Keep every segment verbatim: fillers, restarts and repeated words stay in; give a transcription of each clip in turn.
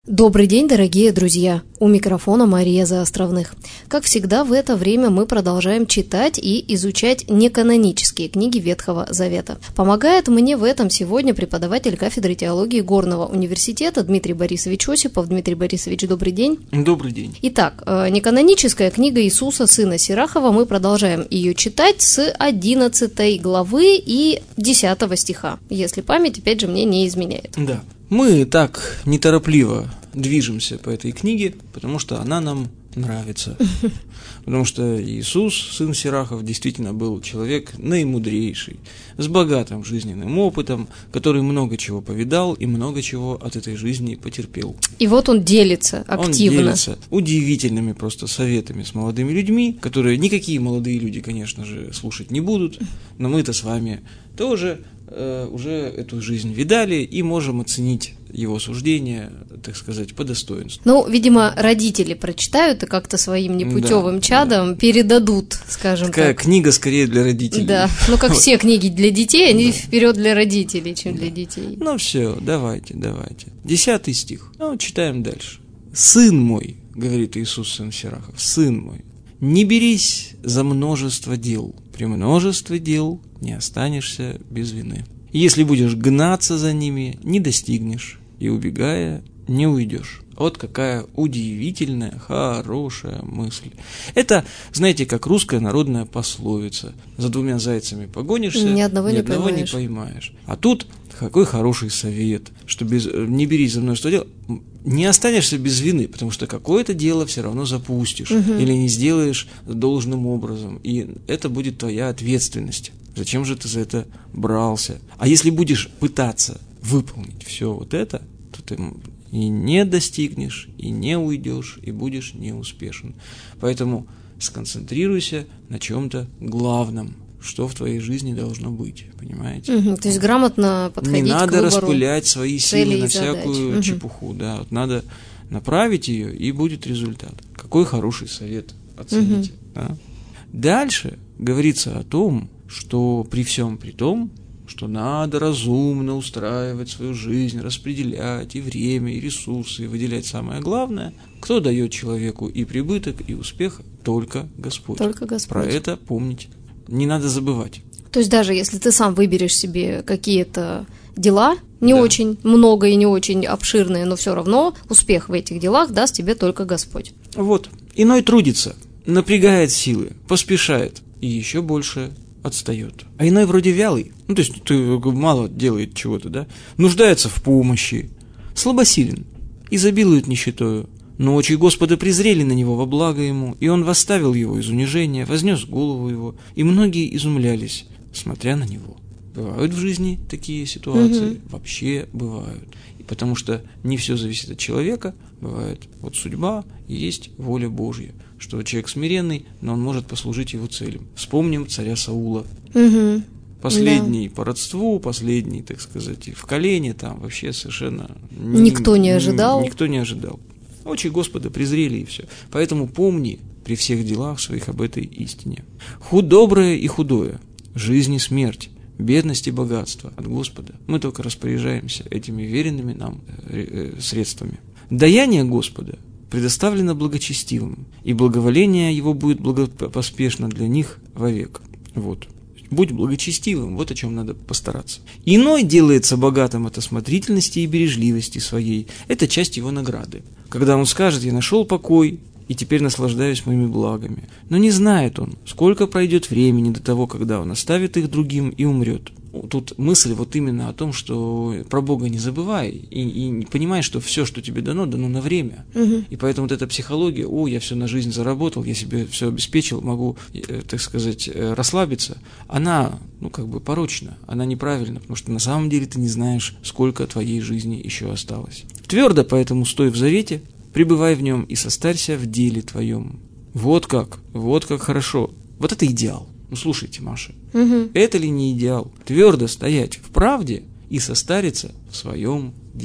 Добрый день, дорогие друзья! У микрофона Мария Заостровных. Как всегда, в это время мы продолжаем читать и изучать неканонические книги Ветхого Завета. Помогает мне в этом сегодня преподаватель кафедры теологии Горного университета Дмитрий Борисович Осипов. Дмитрий Борисович, добрый день. Добрый день. Итак, неканоническая книга Иисуса, сына Сирахова, мы продолжаем ее читать с одиннадцатой главы и десятого стиха, если память, опять же, мне не изменяет. Да. Мы так неторопливо движемся по этой книге, потому что она нам нравится. Потому что Иисус, сын Сирахов, действительно был человек наимудрейший, с богатым жизненным опытом, который много чего повидал и много чего от этой жизни потерпел. И вот он делится активно. Он делится удивительными просто советами с молодыми людьми, которые никакие молодые люди, конечно же, слушать не будут, но мы-то с вами тоже э, уже эту жизнь видали и можем оценить его суждения, так сказать, по достоинству. Ну, видимо, родители прочитают и как-то своим непутевым да, чадом да. передадут, скажем Такая так. книга скорее для родителей. Да, ну как все книги для детей, они да. вперед для родителей, чем да. для детей. Ну все, давайте, давайте. Десятый стих. Ну, читаем дальше. «Сын мой, — говорит Иисус, сын Сирахов, — сын мой, не берись за множество дел. При множестве дел не останешься без вины. Если будешь гнаться за ними, не достигнешь, и, убегая, не уйдешь». Вот какая удивительная, хорошая мысль. Это, знаете, как русская народная пословица. За двумя зайцами погонишься, ни одного, ни не, одного поймаешь. не поймаешь. А тут какой хороший совет, что без, не берись за множество дел, не останешься без вины, потому что какое-то дело все равно запустишь угу. или не сделаешь должным образом, и это будет твоя ответственность. Зачем же ты за это брался? А если будешь пытаться выполнить все вот это, то ты и не достигнешь, и не уйдешь, и будешь неуспешен. Поэтому сконцентрируйся на чем-то главном, что в твоей жизни должно быть, понимаете? Угу, то есть грамотно подходить не к надо выбору распылять свои силы на всякую угу. чепуху, да, вот надо направить ее, и будет результат. Какой хороший совет, оцените. Угу. Да? Дальше говорится о том, что при всем при том, что надо разумно устраивать свою жизнь, распределять и время, и ресурсы, и выделять самое главное. Кто дает человеку и прибыток, и успех? Только Господь. Только Господь. Про это помнить не надо забывать. То есть даже если ты сам выберешь себе какие-то дела, не да. очень много и не очень обширные, но все равно успех в этих делах даст тебе только Господь. Вот. Иной трудится, напрягает силы, поспешает и еще больше отстает. А иной вроде вялый, ну то есть ты мало делает чего-то, да, нуждается в помощи, слабосилен, изобилует нищетою, но очи Господа презрели на него во благо ему, и он восставил его из унижения, вознес голову его, и многие изумлялись, смотря на него. Бывают в жизни такие ситуации, угу. вообще бывают. И потому что не все зависит от человека, бывает вот судьба и есть воля Божья, что человек смиренный, но он может послужить его целям. Вспомним царя Саула. Угу. Последний да. по родству, последний, так сказать, в колене, там вообще совершенно... Никто не ожидал. Никто не ожидал. Очи Господа презрели, и все. Поэтому помни при всех делах своих об этой истине. Худ доброе и худое, жизнь и смерть, бедность и богатство от Господа. Мы только распоряжаемся этими веренными нам средствами. Даяние Господа предоставлено благочестивым, и благоволение его будет благопоспешно для них вовек. Вот. Будь благочестивым, вот о чем надо постараться. Иной делается богатым от осмотрительности и бережливости своей. Это часть его награды. Когда он скажет: «Я нашел покой, и теперь наслаждаюсь моими благами». Но не знает он, сколько пройдет времени до того, когда он оставит их другим и умрет. Тут мысль вот именно о том, что про Бога не забывай, и, и понимай, что все, что тебе дано, дано на время. Угу. И поэтому вот эта психология: о, я все на жизнь заработал, я себе все обеспечил, могу, так сказать, расслабиться, она, ну, как бы порочна, она неправильна, потому что на самом деле ты не знаешь, сколько твоей жизни еще осталось. Твердо поэтому стой в завете, пребывай в нем и состарься в деле твоем. Вот как, вот как хорошо. Вот это идеал. Ну, слушайте, Маша, угу. это ли не идеал? Твердо стоять в правде и состариться в своем деле.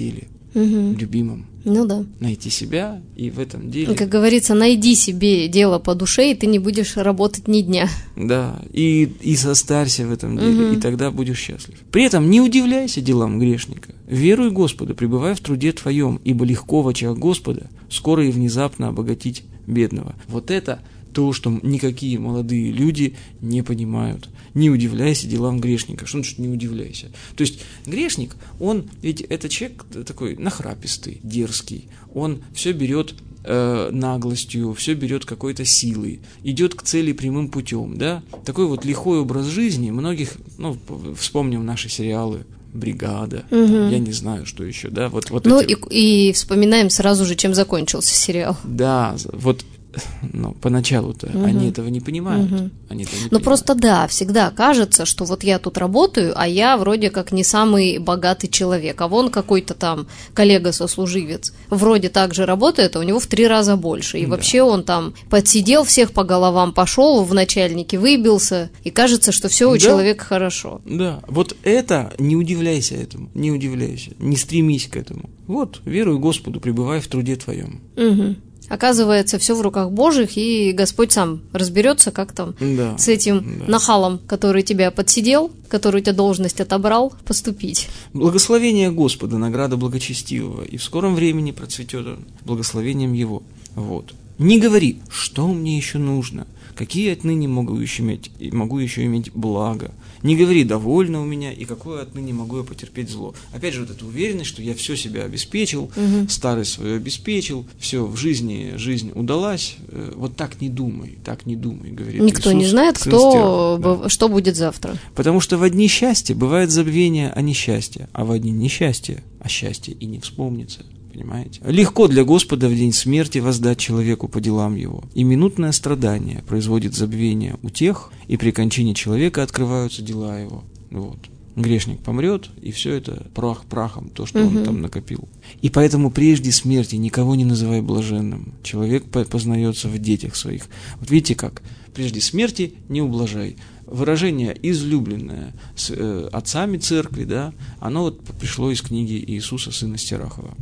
угу. любимым. Ну да. Найти себя и в этом деле... Как говорится, найди себе дело по душе, и ты не будешь работать ни дня. Да, и, и состарься в этом деле, Угу. и тогда будешь счастлив. При этом не удивляйся делам грешника. Веруй Господу, пребывай в труде твоем, ибо легко в очах Господа скоро и внезапно обогатить бедного. Вот это то, что никакие молодые люди не понимают. Не удивляйся делам грешника. Что значит не удивляйся? То есть грешник, он, ведь это человек такой нахрапистый, дерзкий. Он все берет э, наглостью, все берет какой-то силой, идет к цели прямым путем, да? Такой вот лихой образ жизни многих, ну, вспомним наши сериалы, «Бригада», угу. там, я не знаю, что еще, да? Вот, вот ну эти... и, и вспоминаем сразу же, чем закончился сериал. Да, вот... Но поначалу-то угу. они этого не понимают. Угу. Они этого не ну понимают. просто да, всегда кажется, что вот я тут работаю, а я вроде как не самый богатый человек, а вон какой-то там коллега-сослуживец вроде так же работает, а у него в три раза больше. И да. вообще он там подсидел всех по головам, пошел в начальники, выбился, и кажется, что все у да. человека хорошо. Да, вот это, не удивляйся этому, не удивляйся, не стремись к этому. Вот, веруй Господу, пребывай в труде твоем. Угу. Оказывается, все в руках Божьих, и Господь сам разберется, как там да, с этим да. нахалом, который тебя подсидел, который у тебя должность отобрал, поступить. Благословение Господа, награда благочестивого, и в скором времени процветет он благословением Его. Вот. Не говори, что мне еще нужно, какие отныне могу еще иметь, могу еще иметь благо. Не говори, довольно у меня, и какое отныне могу я потерпеть зло. Опять же, вот эта уверенность, что я все себя обеспечил, угу. старость свою обеспечил, все в жизни, жизнь удалась. Вот так не думай, так не думай, говорит Никто Иисус, не знает, кто, да. что будет завтра. Потому что в одни счастья бывает забвение, а несчастье, а в одни несчастья, а счастье и не вспомнится. Понимаете? Легко для Господа в день смерти воздать человеку по делам его. И минутное страдание производит забвение у тех, и при кончине человека открываются дела его. Вот. Грешник помрет, и все это прах прахом, то, что угу. он там накопил. И поэтому прежде смерти никого не называй блаженным. Человек познается в детях своих. Вот видите как? Прежде смерти не ублажай. Выражение излюбленное с э, отцами церкви, да, оно вот пришло из книги Иисуса, сына Стерахова.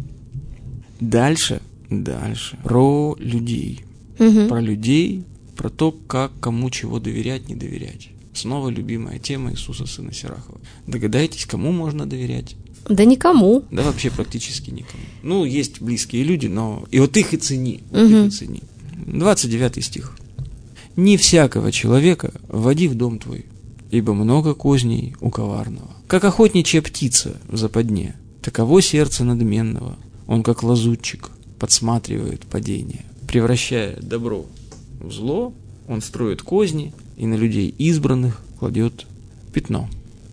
Дальше, дальше, про людей. Угу. Про людей, про то, как кому чего доверять, не доверять. Снова любимая тема Иисуса, сына Сирахова. Догадайтесь, кому можно доверять? Да никому. Да вообще практически никому. Ну, есть близкие люди, но... И вот их и цени. Вот угу. их и цени. двадцать девятый стих. «Не всякого человека вводи в дом твой, ибо много козней у коварного. Как охотничья птица в западне, таково сердце надменного. Он, как лазутчик, подсматривает падение. Превращая добро в зло, он строит козни и на людей избранных кладет пятно».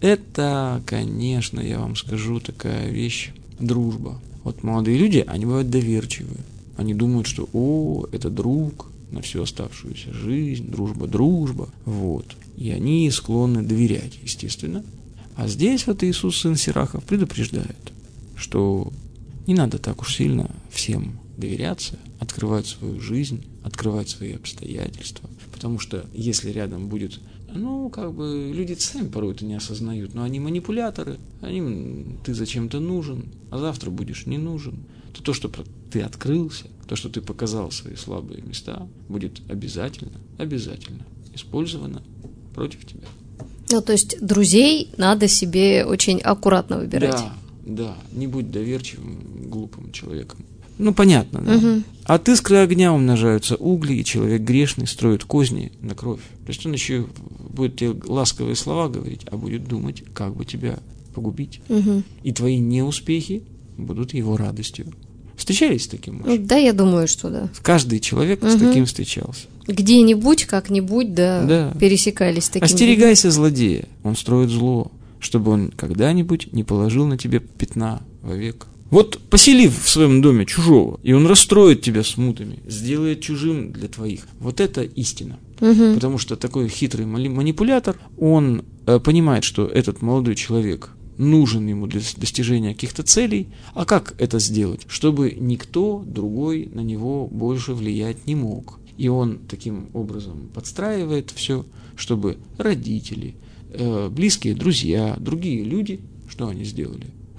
Это, конечно, я вам скажу, такая вещь, дружба. Вот молодые люди, они бывают доверчивые. Они думают, что «о, это друг на всю оставшуюся жизнь, дружба, дружба». Вот. И они склонны доверять, естественно. А здесь вот Иисус, сын Сирахов, предупреждает, что не надо так уж сильно всем доверяться, открывать свою жизнь, открывать свои обстоятельства. Потому что если рядом будет, ну, как бы, люди сами порой это не осознают, но они манипуляторы, они, ты зачем-то нужен, а завтра будешь не нужен, то то, что ты открылся, то, что ты показал свои слабые места, будет обязательно, обязательно использовано против тебя. Ну, то есть друзей надо себе очень аккуратно выбирать. Да. Да, не будь доверчивым, глупым человеком. Ну, понятно, да? Угу. От искры огня умножаются угли, и человек грешный строит козни на кровь. То есть он еще будет тебе ласковые слова говорить, а будет думать, как бы тебя погубить. Угу. И твои неуспехи будут его радостью. Встречались с таким, может? Да, я думаю, что да. Каждый человек угу. с таким встречался. Где-нибудь, как-нибудь, да, да. пересекались с таким. Остерегайся злодея, он строит зло, чтобы он когда-нибудь не положил на тебя пятна вовек. Вот поселив в своем доме чужого, и он расстроит тебя смутами, сделает чужим для твоих. Вот это истина. Угу. Потому что такой хитрый манипулятор, он э, понимает, что этот молодой человек нужен ему для достижения каких-то целей. А как это сделать? Чтобы никто другой на него больше влиять не мог. И он таким образом подстраивает все, чтобы родители, близкие друзья, другие люди, что они сделали?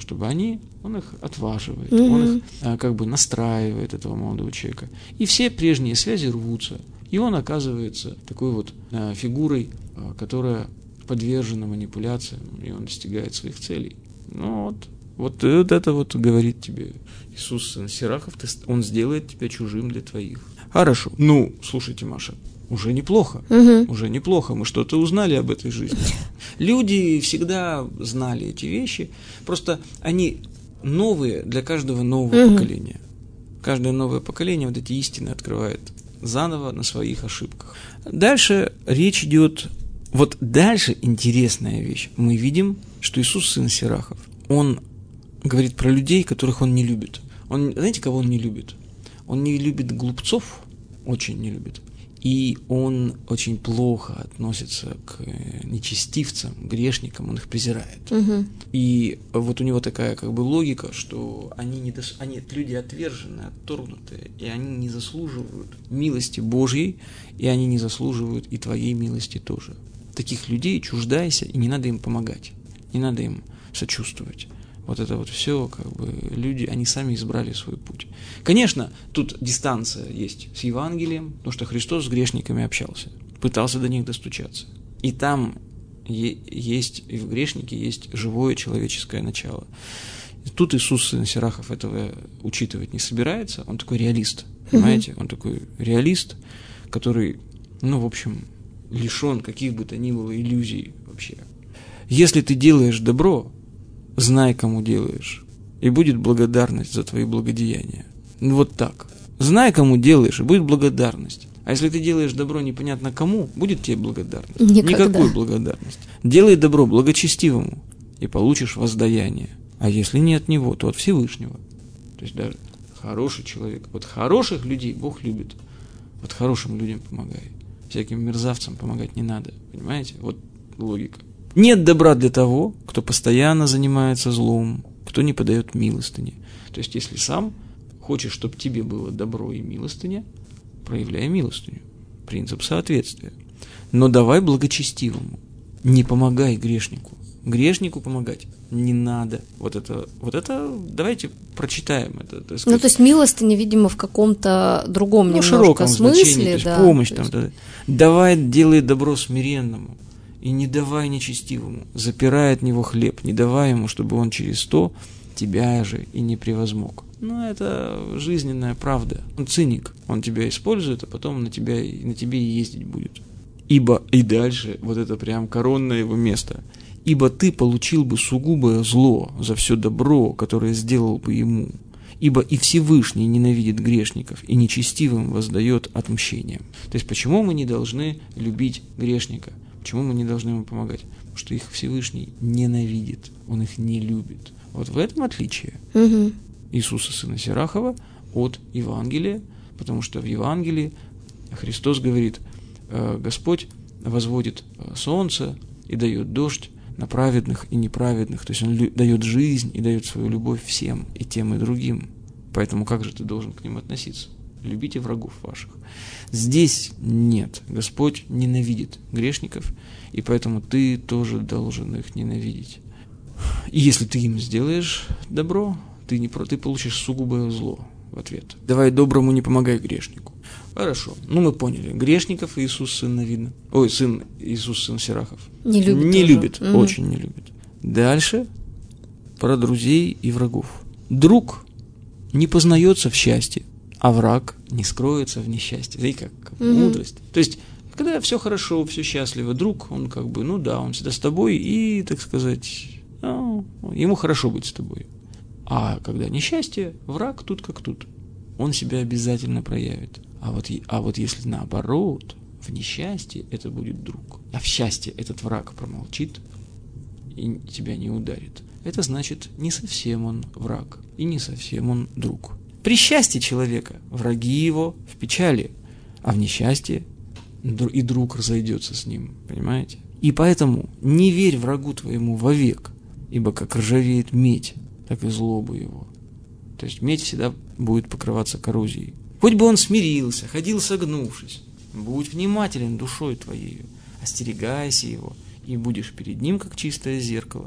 чтобы они, он их отваживает, угу. он их а, как бы настраивает, этого молодого человека. И все прежние связи рвутся. И он оказывается такой вот а, фигурой, а, которая подвержена манипуляциям, и он достигает своих целей. Ну вот, вот, вот это вот говорит тебе Иисус, сын Сирахов, ты, он сделает тебя чужим для твоих. Хорошо. Ну, слушайте, Маша, уже неплохо, угу. уже неплохо, мы что-то узнали об этой жизни. Люди всегда знали эти вещи, просто они новые для каждого нового угу. поколения. Каждое новое поколение вот эти истины открывает заново на своих ошибках. Дальше речь идет, вот дальше интересная вещь. Мы видим, что Иисус, сын Сирахов, он говорит про людей, которых он не любит. Он, знаете, кого он не любит? Он не любит глупцов, очень не любит. И он очень плохо относится к нечестивцам, грешникам, он их презирает. Угу. И вот у него такая как бы логика, что они, не дос... они люди отверженные, отторгнутые, и они не заслуживают милости Божьей, и они не заслуживают и твоей милости тоже. Таких людей чуждайся, и не надо им помогать, не надо им сочувствовать. Вот это вот все, как бы, люди, они сами избрали свой путь. Конечно, тут дистанция есть с Евангелием, потому что Христос с грешниками общался, пытался до них достучаться. И там е- есть, и в грешнике есть живое человеческое начало. Тут Иисус, сын Сирахов, этого учитывать не собирается, он такой реалист, понимаете? Он такой реалист, который, ну, в общем, лишен каких бы то ни было иллюзий вообще. Если ты делаешь добро, знай, кому делаешь, и будет благодарность за твои благодеяния. Ну, вот так. Знай, кому делаешь, и будет благодарность. А если ты делаешь добро непонятно кому, будет тебе благодарность? Никогда. Никакой благодарности. Делай добро благочестивому, и получишь воздаяние. А если не от него, то от Всевышнего. То есть даже хороший человек. Вот хороших людей Бог любит. Вот хорошим людям помогай. Всяким мерзавцам помогать не надо. Понимаете? Вот логика. Нет добра для того, кто постоянно занимается злом, кто не подает милостыни. То есть, если сам хочешь, чтобы тебе было добро и милостыня, проявляй милостыню. Принцип соответствия. Но давай благочестивому. Не помогай грешнику. Грешнику помогать не надо. Вот это, вот это давайте прочитаем это. Так сказать. Ну, то есть милостыня, видимо, в каком-то другом ну, немножко широком смысле. Значении, то есть да, помощь то там. есть... Да. Давай, делай добро смиренному. И не давай нечестивому, запирай от него хлеб, не давай ему, чтобы он через то тебя же и не превозмог. Ну, это жизненная правда. Он циник, он тебя использует, а потом на тебя, на тебе и ездить будет. Ибо, и дальше, вот это прям коронное его место, ибо ты получил бы сугубое зло за все добро, которое сделал бы ему. Ибо и Всевышний ненавидит грешников, и нечестивым воздает отмщением. То есть, почему мы не должны любить грешника? Почему мы не должны ему помогать? Потому что их Всевышний ненавидит, он их не любит. Вот в этом отличие угу. Иисуса, сына Сирахова, от Евангелия, потому что в Евангелии Христос говорит, Господь возводит солнце и дает дождь на праведных и неправедных, то есть Он дает жизнь и дает свою любовь всем, и тем, и другим. Поэтому как же ты должен к ним относиться? Любите врагов ваших. Здесь нет. Господь ненавидит грешников, и поэтому ты тоже должен их ненавидеть. И если ты им сделаешь добро, ты, не, ты получишь сугубое зло в ответ. Давай доброму не помогай грешнику. Хорошо. Ну, мы поняли. Грешников Иисус сын Навина. Ой, сын Иисус сын Сирахов. Не любит. Не тоже. любит. Угу. Очень не любит. Дальше про друзей и врагов. Друг не познается в счастье, а враг не скроется в несчастье. Знаете, как, как угу. мудрость. То есть, когда все хорошо, все счастливо, друг, он как бы, ну да, он всегда с тобой, и, так сказать, ну, ему хорошо быть с тобой. А когда несчастье, враг тут как тут. Он себя обязательно проявит. А вот, а вот если наоборот, в несчастье это будет друг, а в счастье этот враг промолчит и тебя не ударит, это значит, не совсем он враг и не совсем он друг. При счастье человека враги его в печали, а в несчастье и друг разойдется с ним, понимаете? И поэтому не верь врагу твоему вовек, ибо как ржавеет медь, так и злоба его. То есть медь всегда будет покрываться коррозией. Хоть бы он смирился, ходил согнувшись, будь внимателен душой твоею, остерегайся его, и будешь перед ним, как чистое зеркало,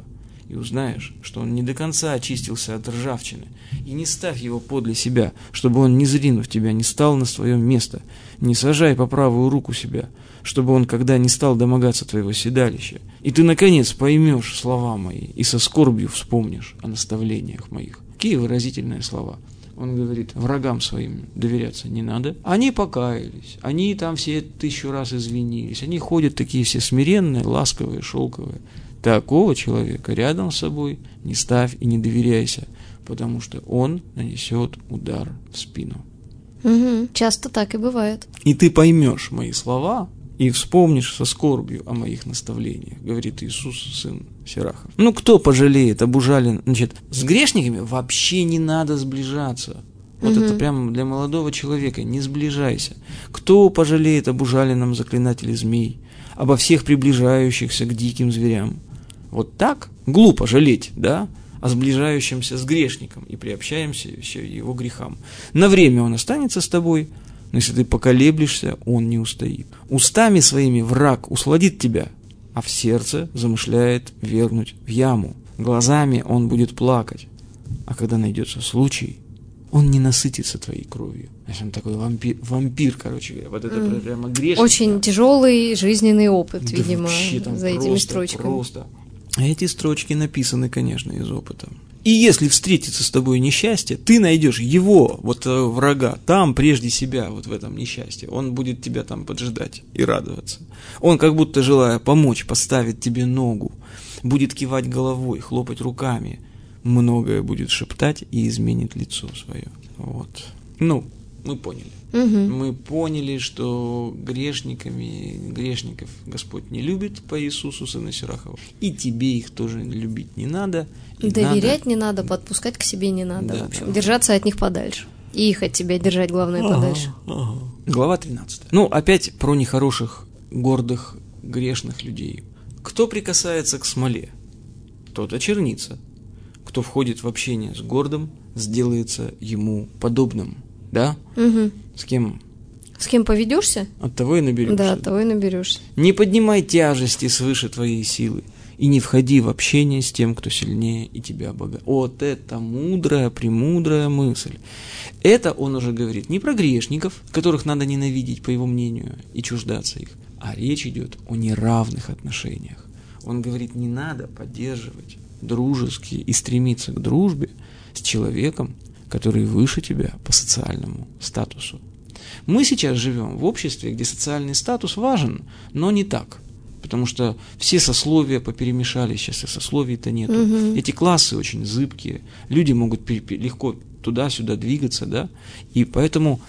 и узнаешь, что он не до конца очистился от ржавчины, и не ставь его подле себя, чтобы он, не зринув тебя, не стал на свое место, не сажай по правую руку себя, чтобы он когда не стал домогаться твоего седалища, и ты, наконец, поймешь слова мои, и со скорбью вспомнишь о наставлениях моих». Какие выразительные слова. Он говорит, врагам своим доверяться не надо. Они покаялись, они там все тысячу раз извинились, они ходят такие все смиренные, ласковые, шелковые. Такого человека рядом с собой не ставь и не доверяйся, потому что он нанесет удар в спину. Угу, часто так и бывает. И ты поймешь мои слова и вспомнишь со скорбью о моих наставлениях, говорит Иисус, сын Сирахов. Ну, кто пожалеет об ужаленном? Значит, с грешниками вообще не надо сближаться. Вот угу. Это прямо для молодого человека. Не сближайся. Кто пожалеет об ужаленном заклинателе змей, обо всех приближающихся к диким зверям? Вот так глупо жалеть, да? О сближающемся с грешником и приобщаемся еще его грехам. На время он останется с тобой, но если ты поколеблешься, он не устоит. Устами своими враг усладит тебя, а в сердце замышляет вергнуть в яму. Глазами он будет плакать, а когда найдется случай, он не насытится твоей кровью. Значит, он такой вампир, вампир, короче говоря. Вот это mm. прямо грешник. Очень да. тяжелый жизненный опыт, да видимо, там за этими просто, строчками. Просто. А эти строчки написаны, конечно, из опыта. И если встретится с тобой несчастье, ты найдешь его, вот врага, там прежде себя, вот в этом несчастье. Он будет тебя там поджидать и радоваться. Он, как будто желая помочь, поставит тебе ногу, будет кивать головой, хлопать руками, многое будет шептать и изменит лицо свое. Вот. Ну, мы поняли. Угу. Мы поняли, что грешниками, грешников Господь не любит по Иисусу, сына Сирахова. И тебе их тоже любить не надо. Доверять надо... не надо, подпускать к себе не надо. Да, в общем, да. Держаться от них подальше. И их от тебя держать, главное, ага, подальше. Ага. Глава тринадцатая. Ну, опять про нехороших, гордых, грешных людей. Кто прикасается к смоле, тот очернится. Кто входит в общение с гордым, сделается ему подобным. Да? Угу. С кем? С кем поведешься? От того и наберешься. Да, от того и наберешься. Не поднимай тяжести свыше твоей силы, и не входи в общение с тем, кто сильнее и тебя богат. Вот это мудрая, премудрая мысль. Это он уже говорит не про грешников, которых надо ненавидеть, по его мнению, и чуждаться их, а речь идет о неравных отношениях. Он говорит, не надо поддерживать дружеские и стремиться к дружбе с человеком, который выше тебя по социальному статусу. Мы сейчас живем в обществе, где социальный статус важен, но не так. Потому что все сословия поперемешались, сейчас и сословий-то нету. Угу. Эти классы очень зыбкие, люди могут легко туда-сюда двигаться, да, и поэтому...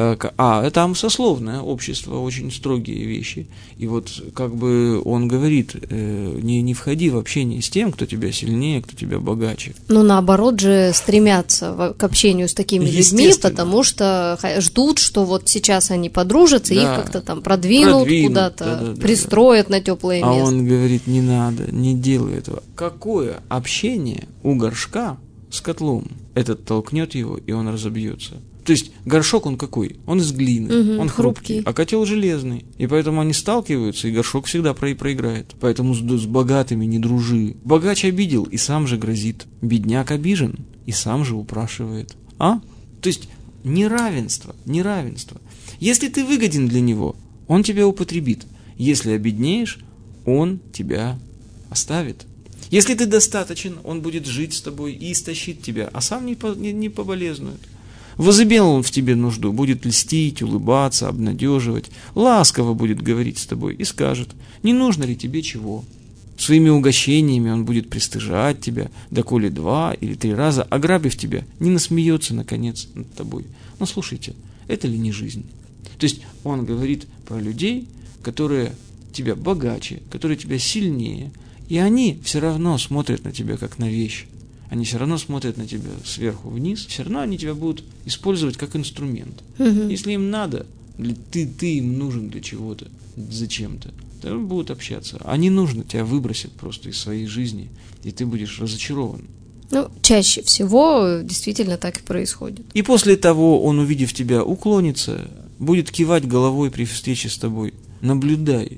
А, там сословное общество, очень строгие вещи. И вот как бы он говорит, э, не, не входи в общение с тем, кто тебя сильнее, кто тебя богаче. Ну, наоборот же, стремятся к общению с такими людьми, потому что ждут, что вот сейчас они подружатся, да, их как-то там продвинут, продвинут куда-то, да, да, пристроят да, да. на теплое место. А он говорит, не надо, не делай этого. Какое общение у горшка с котлом? Этот толкнет его, и он разобьется. То есть горшок он какой? Он из глины, угу, он хрупкий, хрупкий, а котел железный. И поэтому они сталкиваются, и горшок всегда про- проиграет. Поэтому с, с богатыми не дружи. Богач обидел, и сам же грозит. Бедняк обижен, и сам же упрашивает. А? То есть неравенство, неравенство. Если ты выгоден для него, он тебя употребит. Если обеднеешь, он тебя оставит. Если ты достаточен, он будет жить с тобой и истощит тебя, а сам не, по, не, не поболезнует. Возымел он в тебе нужду, будет льстить, улыбаться, обнадеживать, ласково будет говорить с тобой и скажет, не нужно ли тебе чего. Своими угощениями он будет пристыжать тебя, доколе два или три раза, ограбив тебя, не насмеется, наконец, над тобой. Но слушайте, это ли не жизнь? То есть он говорит про людей, которые тебя богаче, которые тебя сильнее, и они все равно смотрят на тебя как на вещь. Они все равно смотрят на тебя сверху вниз, все равно они тебя будут использовать как инструмент. Угу. Если им надо, ты, ты им нужен для чего-то, зачем-то, то будут общаться. А не нужно, тебя выбросят просто из своей жизни, и ты будешь разочарован. Ну, чаще всего действительно так и происходит. И после того он, увидев тебя, уклонится, будет кивать головой при встрече с тобой. Наблюдай,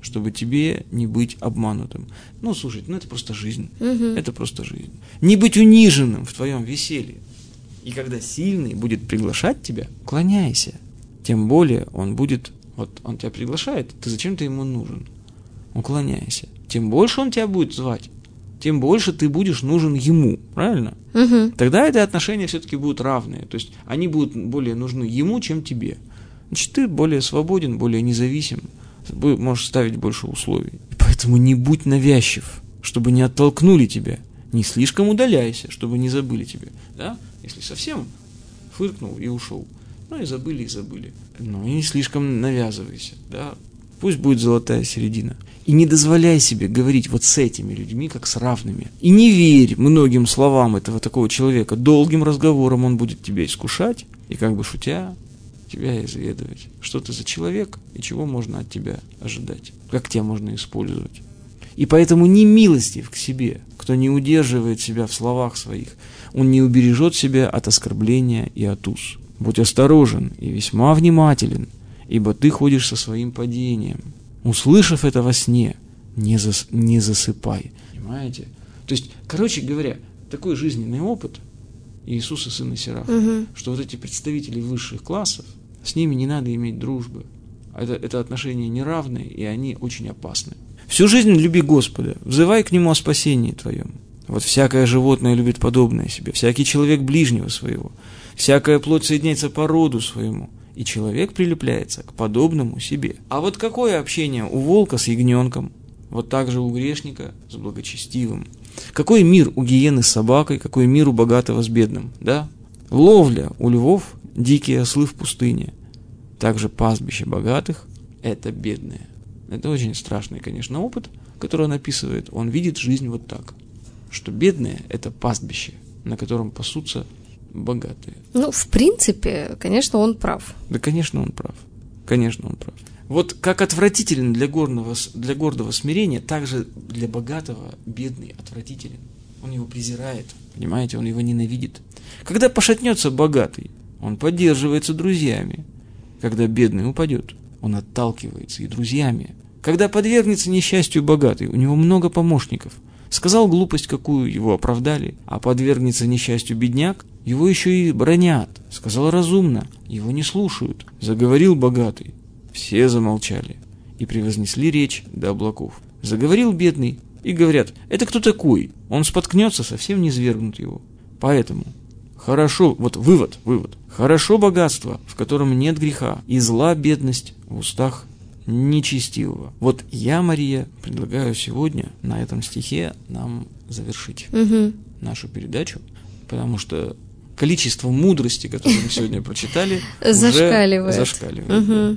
чтобы тебе не быть обманутым. Ну, слушайте, ну это просто жизнь. Угу. Это просто жизнь. Не быть униженным в твоем веселье. И когда сильный будет приглашать тебя, уклоняйся. Тем более он будет, вот он тебя приглашает, ты зачем-то ему нужен. Уклоняйся. Тем больше он тебя будет звать, тем больше ты будешь нужен ему, правильно? Угу. Тогда эти отношения все-таки будут равные. То есть они будут более нужны ему, чем тебе. Значит, ты более свободен, более независим, можешь ставить больше условий. Поэтому не будь навязчив, чтобы не оттолкнули тебя. Не слишком удаляйся, чтобы не забыли тебя. Да? Если совсем фыркнул и ушел, ну и забыли, и забыли. Ну и не слишком навязывайся. Да? Пусть будет золотая середина. И не дозволяй себе говорить вот с этими людьми, как с равными. И не верь многим словам этого такого человека. Долгим разговором он будет тебя искушать и, как бы шутя, тебя изведывать. Что ты за человек и чего можно от тебя ожидать. Как тебя можно использовать. И поэтому не милостив к себе, кто не удерживает себя в словах своих. Он не убережет себя от оскорбления и от уз. Будь осторожен и весьма внимателен, ибо ты ходишь со своим падением. Услышав это во сне, не, зас, не засыпай. Понимаете? То есть, короче говоря, такой жизненный опыт Иисуса Сына Сираха, угу. что вот эти представители высших классов, с ними не надо иметь дружбы. Это, это отношения неравные, и они очень опасны. Всю жизнь люби Господа, взывай к Нему о спасении твоем. Вот всякое животное любит подобное себе, всякий человек ближнего своего, всякая плоть соединяется по роду своему, и человек прилепляется к подобному себе. А вот какое общение у волка с ягненком, вот так же у грешника с благочестивым. Какой мир у гиены с собакой, какой мир у богатого с бедным, да? Ловля у львов, дикие ослы в пустыне. Также пастбище богатых – это бедные. Это очень страшный, конечно, опыт, который он описывает. Он видит жизнь вот так, что бедные – это пастбище, на котором пасутся богатые. Ну, в принципе, конечно, он прав. Да, конечно, он прав. Конечно, он прав. Вот как отвратителен для гордого, для гордого смирения, так же для богатого бедный отвратителен. Он его презирает, понимаете, он его ненавидит. Когда пошатнется богатый, он поддерживается друзьями. Когда бедный упадет, он отталкивается и друзьями. Когда подвергнется несчастью богатый, у него много помощников. Сказал глупость какую, его оправдали, а подвергнется несчастью бедняк, его еще и бранят. Сказал разумно, его не слушают. Заговорил богатый, все замолчали и превознесли речь до облаков. Заговорил бедный, и говорят, это кто такой? Он споткнется, совсем не свергнут его. Поэтому хорошо, вот вывод, вывод. Хорошо богатство, в котором нет греха, и зла бедность в устах нечестивого. Вот я, Мария, предлагаю сегодня на этом стихе нам завершить угу. нашу передачу, потому что количество мудрости, которое мы сегодня прочитали, зашкаливает. Уже зашкаливает. Угу.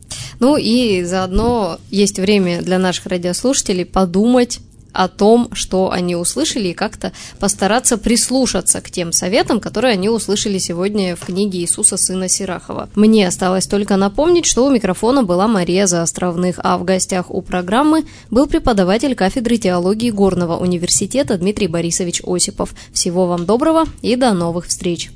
Ну и заодно есть время для наших радиослушателей подумать о том, что они услышали, и как-то постараться прислушаться к тем советам, которые они услышали сегодня в книге Иисуса Сына Сирахова. Мне осталось только напомнить, что у микрофона была Мария Заостровных, а в гостях у программы был преподаватель кафедры теологии Горного университета Дмитрий Борисович Осипов. Всего вам доброго и до новых встреч!